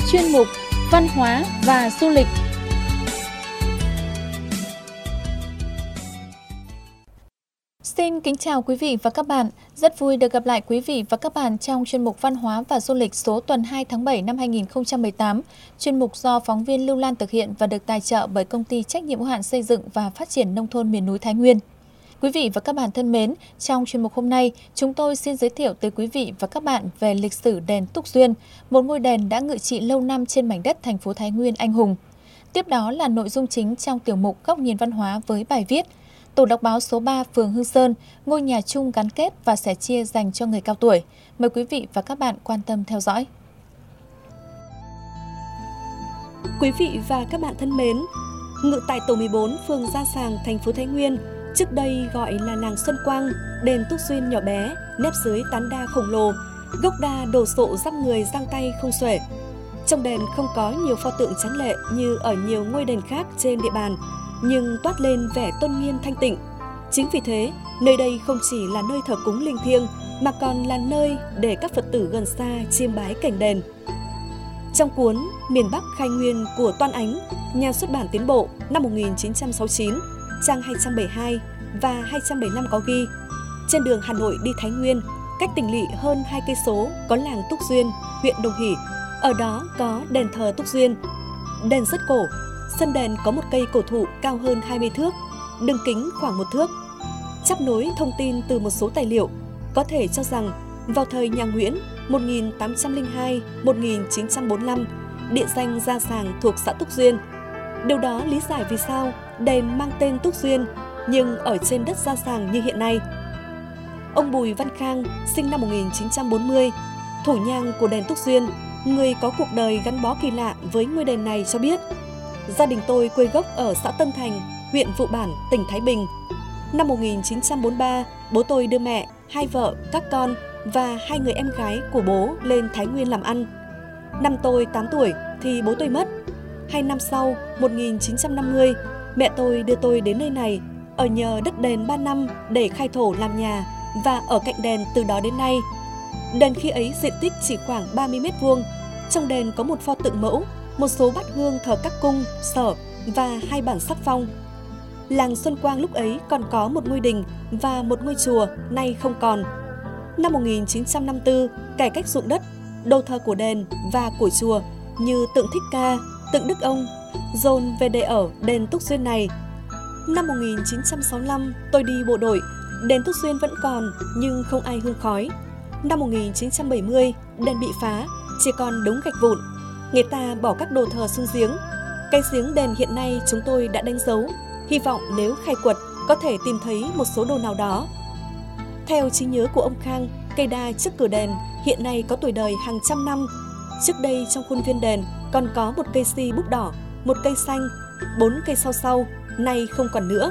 chuyên mục Văn hóa và du lịch. Xin kính chào quý vị và các bạn. Rất vui được gặp lại quý vị và các bạn trong chuyên mục Văn hóa và du lịch số tuần 2 tháng 7 năm 2018. Chuyên mục do phóng viên Lưu Lan thực hiện và được tài trợ bởi Công ty Trách nhiệm hữu hạn Xây dựng và Phát triển Nông thôn miền núi Thái Nguyên. Quý vị và các bạn thân mến, trong chuyên mục hôm nay, chúng tôi xin giới thiệu tới quý vị và các bạn về lịch sử đền Túc Duyên, một ngôi đền đã ngự trị lâu năm trên mảnh đất thành phố Thái Nguyên anh hùng. Tiếp đó là nội dung chính trong tiểu mục Góc nhìn văn hóa với bài viết Tổ đọc báo số 3 phường Hương Sơn, ngôi nhà chung gắn kết và sẻ chia dành cho người cao tuổi. Mời quý vị và các bạn quan tâm theo dõi. Quý vị và các bạn thân mến, ngự tại tổ 14 phường Gia Sàng, thành phố Thái Nguyên, trước đây gọi là làng Xuân Quang, đền Túc Duyên nhỏ bé, nép dưới tán đa khổng lồ, gốc đa đồ sộ dăm người giang tay không xuể. Trong đền không có nhiều pho tượng tráng lệ như ở nhiều ngôi đền khác trên địa bàn, nhưng toát lên vẻ tôn nghiêm thanh tịnh. Chính vì thế, nơi đây không chỉ là nơi thờ cúng linh thiêng, mà còn là nơi để các Phật tử gần xa chiêm bái cảnh đền. Trong cuốn Miền Bắc Khai Nguyên của Toan Ánh, nhà xuất bản Tiến Bộ năm 1969, trang 272 và 275 có ghi: trên đường Hà Nội đi Thái Nguyên, cách Tỉnh Lỵ hơn 2 cây số có làng Túc Duyên, huyện Đồng Hỷ. Ở đó có đền thờ Túc Duyên. Đền rất cổ, sân đền có một cây cổ thụ cao hơn 20 thước, đường kính khoảng 1 thước. Chắp nối thông tin từ một số tài liệu, có thể cho rằng vào thời nhà Nguyễn 1802-1945, địa danh Gia Sàng thuộc xã Túc Duyên. Điều đó lý giải vì sao đền mang tên Túc Duyên nhưng ở trên đất Gia Sàng như hiện nay. Ông Bùi Văn Khang, sinh năm 1940, thủ nhang của đền Túc Duyên, người có cuộc đời gắn bó kỳ lạ với ngôi đền này cho biết: gia đình tôi quê gốc ở xã Tân Thành, huyện Vụ Bản, tỉnh Thái Bình. Năm 1943, bố tôi đưa mẹ, 2 vợ, các con và 2 người em gái của bố lên Thái Nguyên làm ăn. Năm tôi 8 tuổi thì bố tôi mất. 2 năm sau, 1950, mẹ tôi đưa tôi đến nơi này, ở nhờ đất đền 3 năm để khai thổ làm nhà và ở cạnh đền từ đó đến nay. Đền khi ấy diện tích chỉ khoảng 30 m². Trong đền có một pho tượng mẫu, một số bát hương thờ các cung, sở và 2 bản sắc phong. Làng Xuân Quang lúc ấy còn có một ngôi đình và một ngôi chùa, nay không còn. Năm 1954, cải cách ruộng đất, đồ thờ của đền và của chùa như tượng Thích Ca, tượng Đức Ông dồn về để ở đền Túc Duyên này. Năm 1965, tôi đi bộ đội, đền Túc Duyên vẫn còn nhưng không ai hương khói. Năm 1970, đền bị phá, chỉ còn đống gạch vụn. Người ta bỏ các đồ thờ xuống giếng. Cái giếng đền hiện nay chúng tôi đã đánh dấu, hy vọng nếu khai quật có thể tìm thấy một số đồ nào đó. Theo trí nhớ của ông Khang, cây đa trước cửa đền hiện nay có tuổi đời hàng trăm năm. Trước đây trong khuôn viên đền còn có một cây si búp đỏ, một cây xanh, 4 cây sau, nay không còn nữa.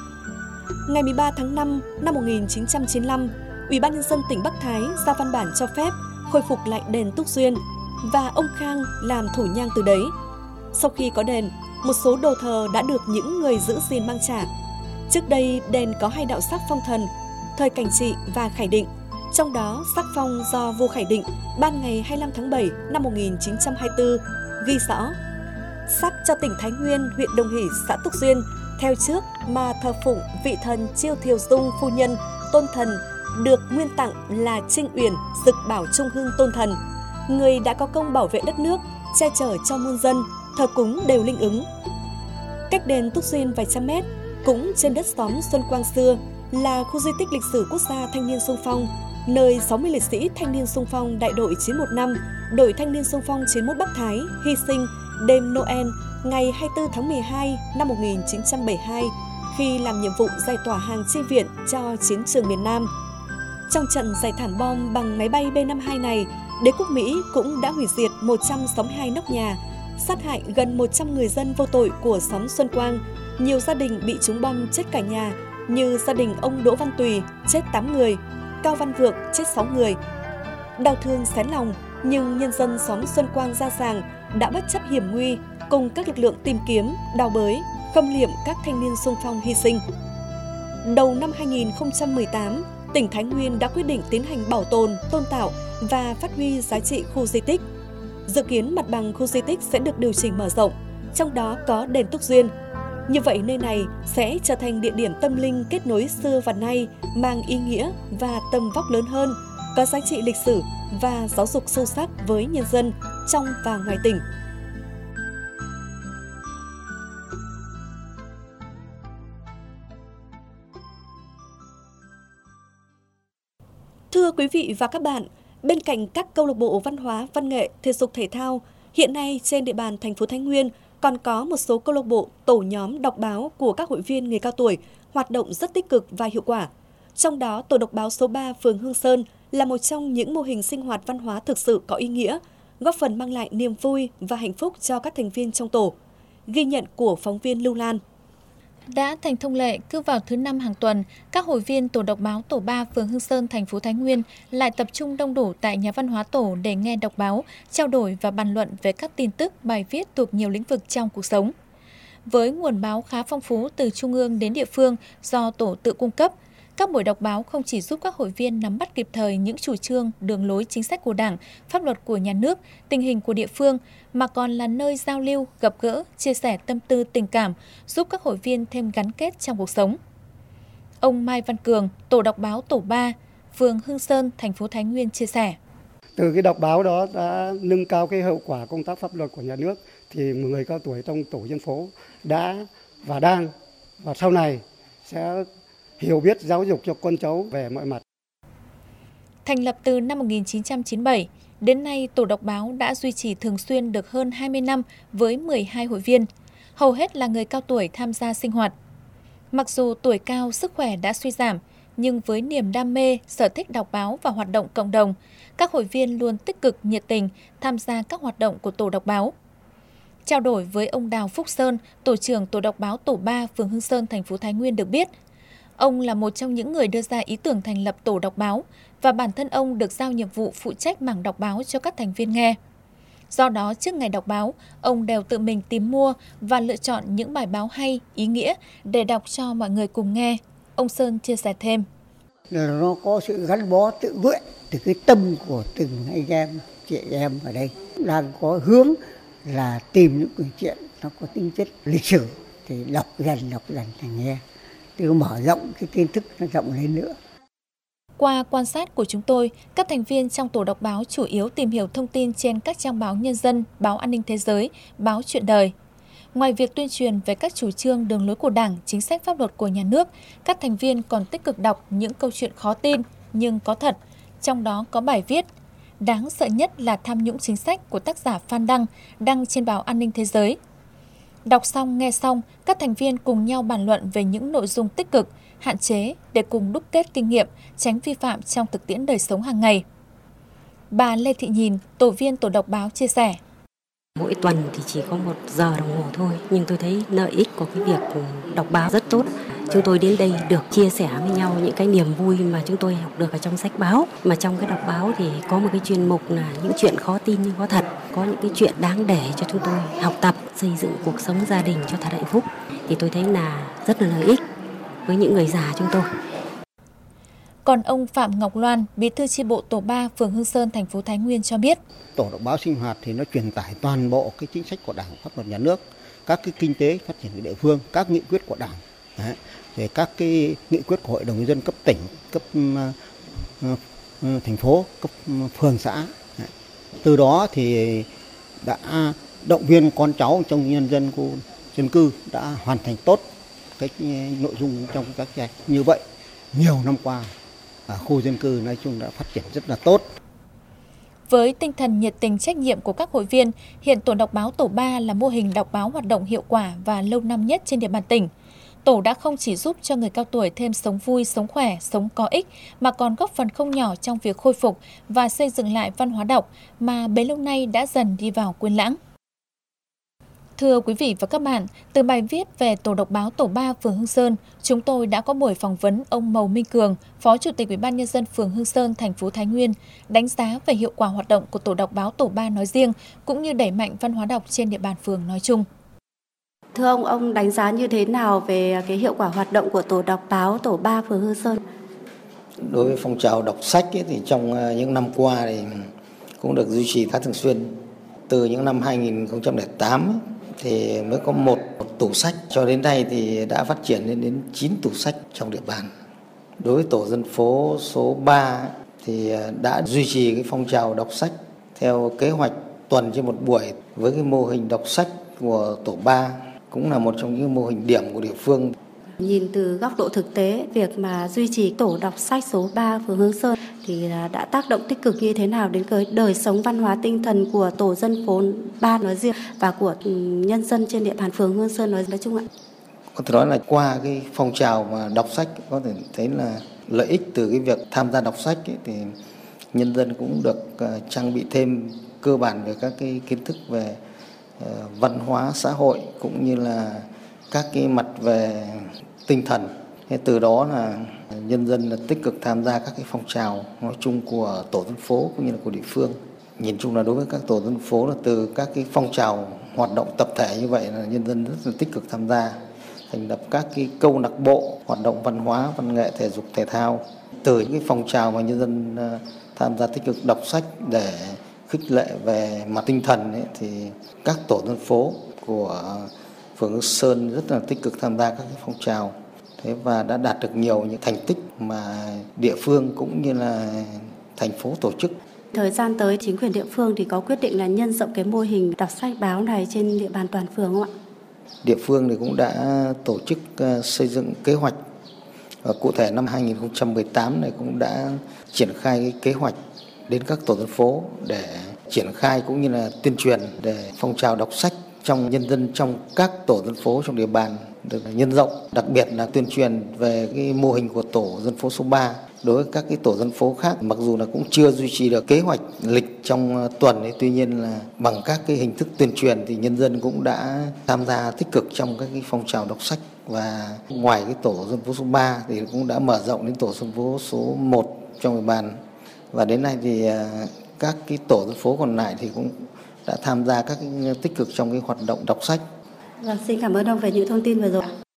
Ngày 13 tháng 5 năm 1995, Ủy ban nhân dân tỉnh Bắc Thái ra văn bản cho phép khôi phục lại đền Túc Duyên và ông Khang làm thủ nhang từ đấy. Sau khi có đền, một số đồ thờ đã được những người giữ gìn mang trả. Trước đây đền có 2 đạo sắc phong thần, thời Cảnh Trị và Khải Định. Trong đó sắc phong do vua Khải Định ban ngày 25 tháng 7 năm 1924 ghi rõ: sắc cho tỉnh Thái Nguyên, huyện Đồng Hỷ, xã Túc Duyên theo trước mà thờ phụng vị thần Chiêu Thiều Dung phu nhân tôn thần, được nguyên tặng là Trinh Uyển Dực Bảo Trung Hưng tôn thần, người đã có công bảo vệ đất nước, che chở cho muôn dân, thờ cúng đều linh ứng. Cách đền Túc Duyên vài trăm mét, cũng trên đất xóm Xuân Quang xưa, là khu di tích lịch sử quốc gia Thanh niên xung phong, nơi 60 liệt sĩ Thanh niên xung phong đại đội 915, đội Thanh niên xung phong 91 Bắc Thái hy sinh đêm Noel ngày 24 tháng 12 năm 1972 khi làm nhiệm vụ giải tỏa hàng chi viện cho chiến trường miền Nam. Trong trận giải thảm bom bằng máy bay B-52 này, đế quốc Mỹ cũng đã hủy diệt 162 nóc nhà, sát hại gần 100 người dân vô tội của xóm Xuân Quang. Nhiều gia đình bị trúng bom chết cả nhà, như gia đình ông Đỗ Văn Tùy chết 8 người, Cao Văn Vượng chết 6 người. Đau thương xé lòng, nhưng nhân dân xóm Xuân Quang Gia Sàng đã bất chấp hiểm nguy cùng các lực lượng tìm kiếm, đào bới, khâm liệm các thanh niên xung phong hy sinh. Đầu năm 2018, tỉnh Thái Nguyên đã quyết định tiến hành bảo tồn, tôn tạo và phát huy giá trị khu di tích. Dự kiến mặt bằng khu di tích sẽ được điều chỉnh mở rộng, trong đó có đền Túc Duyên. Như vậy nơi này sẽ trở thành địa điểm tâm linh kết nối xưa và nay, mang ý nghĩa và tầm vóc lớn hơn, có giá trị lịch sử và giáo dục sâu sắc với nhân dân trong và ngoài tỉnh. Thưa quý vị và các bạn, bên cạnh các câu lạc bộ văn hóa, văn nghệ, thể dục thể thao, hiện nay trên địa bàn thành phố Thái Nguyên còn có một số câu lạc bộ, tổ nhóm đọc báo của các hội viên người cao tuổi hoạt động rất tích cực và hiệu quả. Trong đó, tổ đọc báo số 3 phường Hương Sơn là một trong những mô hình sinh hoạt văn hóa thực sự có ý nghĩa, góp phần mang lại niềm vui và hạnh phúc cho các thành viên trong tổ. Ghi nhận của phóng viên Lưu Lan. Đã thành thông lệ, cứ vào thứ 5 hàng tuần, các hội viên tổ đọc báo tổ 3 phường Hương Sơn, thành phố Thái Nguyên lại tập trung đông đủ tại nhà văn hóa tổ để nghe đọc báo, trao đổi và bàn luận về các tin tức, bài viết thuộc nhiều lĩnh vực trong cuộc sống. Với nguồn báo khá phong phú từ trung ương đến địa phương do tổ tự cung cấp, các buổi đọc báo không chỉ giúp các hội viên nắm bắt kịp thời những chủ trương, đường lối chính sách của Đảng, pháp luật của nhà nước, tình hình của địa phương, mà còn là nơi giao lưu, gặp gỡ, chia sẻ tâm tư tình cảm, giúp các hội viên thêm gắn kết trong cuộc sống. Ông Mai Văn Cường, tổ đọc báo tổ 3, phường Hương Sơn, thành phố Thái Nguyên chia sẻ. Từ cái đọc báo đó đã nâng cao cái hiệu quả công tác pháp luật của nhà nước, thì người cao tuổi trong tổ dân phố đã và đang và sau này sẽ hiểu biết giáo dục cho con cháu về mọi mặt. Thành lập từ năm 1997, đến nay tổ đọc báo đã duy trì thường xuyên được hơn 20 năm với 12 hội viên, hầu hết là người cao tuổi tham gia sinh hoạt. Mặc dù tuổi cao, sức khỏe đã suy giảm, nhưng với niềm đam mê, sở thích đọc báo và hoạt động cộng đồng, các hội viên luôn tích cực, nhiệt tình tham gia các hoạt động của tổ đọc báo. Trao đổi với ông Đào Phúc Sơn, tổ trưởng tổ đọc báo tổ 3 phường Hương Sơn, thành phố Thái Nguyên được biết, ông là một trong những người đưa ra ý tưởng thành lập tổ đọc báo và bản thân ông được giao nhiệm vụ phụ trách mảng đọc báo cho các thành viên nghe. Do đó, trước ngày đọc báo, ông đều tự mình tìm mua và lựa chọn những bài báo hay, ý nghĩa để đọc cho mọi người cùng nghe. Ông Sơn chia sẻ thêm. Nó có sự gắn bó tự nguyện từ cái tâm của từng anh em, chị em ở đây đang có hướng là tìm những câu chuyện nó có tính chất lịch sử thì đọc dần để nghe, từ mở rộng cái kiến thức nó rộng lên nữa. Qua quan sát của chúng tôi, các thành viên trong tổ đọc báo chủ yếu tìm hiểu thông tin trên các trang báo Nhân dân, báo An ninh Thế giới, báo Chuyện đời. Ngoài việc tuyên truyền về các chủ trương, đường lối của Đảng, chính sách pháp luật của nhà nước, các thành viên còn tích cực đọc những câu chuyện khó tin nhưng có thật, trong đó có bài viết đáng sợ nhất là tham nhũng chính sách của tác giả Phan đăng trên báo An ninh Thế giới. Đọc xong, nghe xong, các thành viên cùng nhau bàn luận về những nội dung tích cực, hạn chế để cùng đúc kết kinh nghiệm, tránh vi phạm trong thực tiễn đời sống hàng ngày. Bà Lê Thị Nhìn, tổ viên tổ đọc báo chia sẻ. Mỗi tuần thì chỉ có 1 giờ đồng hồ thôi, nhưng tôi thấy lợi ích của cái việc đọc báo rất tốt. Chúng tôi đến đây được chia sẻ với nhau những cái niềm vui mà chúng tôi học được ở trong sách báo. Mà trong cái đọc báo thì có một cái chuyên mục là những chuyện khó tin nhưng có thật. Có những cái chuyện đáng để cho chúng tôi học tập, xây dựng cuộc sống gia đình cho thật hạnh phúc. Thì tôi thấy là rất là lợi ích với những người già chúng tôi. Còn ông Phạm Ngọc Loan, bí thư chi bộ tổ 3 phường Hương Sơn, thành phố Thái Nguyên cho biết. Tổ đọc báo sinh hoạt thì nó truyền tải toàn bộ cái chính sách của Đảng, pháp luật nhà nước, các cái kinh tế phát triển của địa phương, các nghị quyết của Đảng, rồi các cái nghị quyết của Hội đồng nhân dân cấp tỉnh, cấp thành phố, cấp phường xã. Từ đó thì đã động viên con cháu trong nhân dân khu dân cư đã hoàn thành tốt cái nội dung trong các trạch như vậy. Nhiều năm qua, khu dân cư nói chung đã phát triển rất là tốt. Với tinh thần nhiệt tình trách nhiệm của các hội viên, hiện tổ đọc báo tổ 3 là mô hình đọc báo hoạt động hiệu quả và lâu năm nhất trên địa bàn tỉnh. Tổ đã không chỉ giúp cho người cao tuổi thêm sống vui, sống khỏe, sống có ích, mà còn góp phần không nhỏ trong việc khôi phục và xây dựng lại văn hóa đọc mà bấy lâu nay đã dần đi vào quên lãng. Thưa quý vị và các bạn, từ bài viết về tổ đọc báo tổ 3 phường Hương Sơn, chúng tôi đã có buổi phỏng vấn ông Mầu Minh Cường, Phó Chủ tịch Ủy ban Nhân dân phường Hương Sơn, thành phố Thái Nguyên, đánh giá về hiệu quả hoạt động của tổ đọc báo tổ 3 nói riêng, cũng như đẩy mạnh văn hóa đọc trên địa bàn phường nói chung. Thưa ông đánh giá như thế nào về cái hiệu quả hoạt động của tổ đọc báo tổ 3 phường Hương Sơn? Đối với phong trào đọc sách thì trong những năm qua thì cũng được duy trì khá thường xuyên. Từ những năm 2008 thì mới có một tủ sách, cho đến nay thì đã phát triển lên đến 9 tủ sách trong địa bàn. Đối với tổ dân phố số 3 thì đã duy trì cái phong trào đọc sách theo kế hoạch tuần trên một buổi, với cái mô hình đọc sách của tổ 3 cũng là một trong những mô hình điểm của địa phương. Nhìn từ góc độ thực tế, việc mà duy trì tổ đọc sách số 3 phường Hương Sơn thì đã tác động tích cực như thế nào đến cái đời sống văn hóa tinh thần của tổ dân phố 3 nói riêng và của nhân dân trên địa bàn phường Hương Sơn nói chung ạ? Có thể nói là qua cái phong trào mà đọc sách có thể thấy là lợi ích từ cái việc tham gia đọc sách ấy, thì nhân dân cũng được trang bị thêm cơ bản về các cái kiến thức về văn hóa xã hội cũng như là các cái mặt về tinh thần. Thế từ đó là nhân dân là tích cực tham gia các cái phong trào nói chung của tổ dân phố cũng như là của địa phương. Nhìn chung là đối với các tổ dân phố là từ các cái phong trào hoạt động tập thể như vậy là nhân dân rất là tích cực tham gia, thành lập các cái câu lạc bộ hoạt động văn hóa, văn nghệ, thể dục thể thao. Từ những cái phong trào mà nhân dân tham gia tích cực đọc sách để khích lệ về mặt tinh thần ấy, thì các tổ dân phố của phường Hương Sơn rất là tích cực tham gia các cái phong trào. Thế và đã đạt được nhiều những thành tích mà địa phương cũng như là thành phố tổ chức. Thời gian tới, chính quyền địa phương thì có quyết định là nhân rộng cái mô hình đọc sách báo này trên địa bàn toàn phường không ạ? Địa phương thì cũng đã tổ chức xây dựng kế hoạch. Và cụ thể năm 2018 này cũng đã triển khai cái kế hoạch đến các tổ dân phố để triển khai cũng như là tuyên truyền để phong trào đọc sách trong nhân dân trong các tổ dân phố trong địa bàn được nhân rộng, đặc biệt là tuyên truyền về cái mô hình của tổ dân phố số 3 đối với các cái tổ dân phố khác. Mặc dù là cũng chưa duy trì được kế hoạch lịch trong tuần ấy, tuy nhiên là bằng các cái hình thức tuyên truyền thì nhân dân cũng đã tham gia tích cực trong các cái phong trào đọc sách. Và ngoài cái tổ dân phố số 3 thì cũng đã mở rộng đến tổ dân phố số 1 trong địa bàn. Và đến nay thì các cái tổ dân phố còn lại thì cũng đã tham gia các cái tích cực trong cái hoạt động đọc sách. Vâng, xin cảm ơn ông về những thông tin vừa rồi.